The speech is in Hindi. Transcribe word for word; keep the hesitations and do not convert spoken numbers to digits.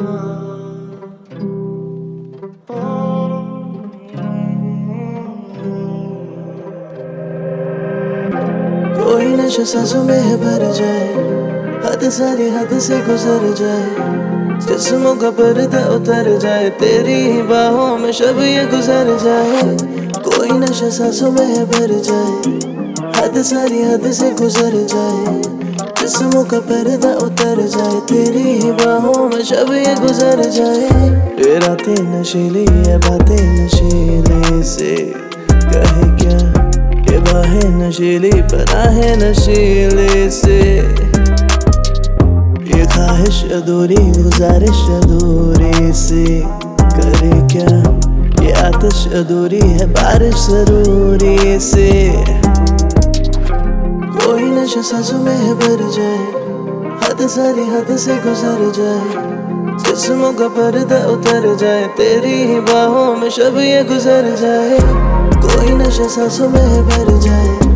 कोई नशा सांसों में भर जाए, हद सारी हद से गुजर जाए, जिस्मों का पर्दा उतर जाए, तेरी ही बाहों में शब ये गुजर जाए। कोई नशा सांसों में भर जाए, हद सारी हद से गुजर जाए, जिस्मों का पर्दा उतर जाए, तेरी ही बाहों में शब ये गुजर जाए। ये रातें नशीली है, बातें नशीली से कहे क्या, ये बाहें नशीली पनाहें नशीले से। ये ख्वाहिश अधूरी गुजारिश अधूरी से करे क्या, ये आतिश अधूरी है बारिश जरूरी से। कोई नशा सांसों में भर जाए, हद सारी हद से गुजर जाए, जिस्मों का पर्दा उतर जाए, तेरी ही बाहों में शब ये गुजर जाए। कोई नशा सांसों में भर जाए,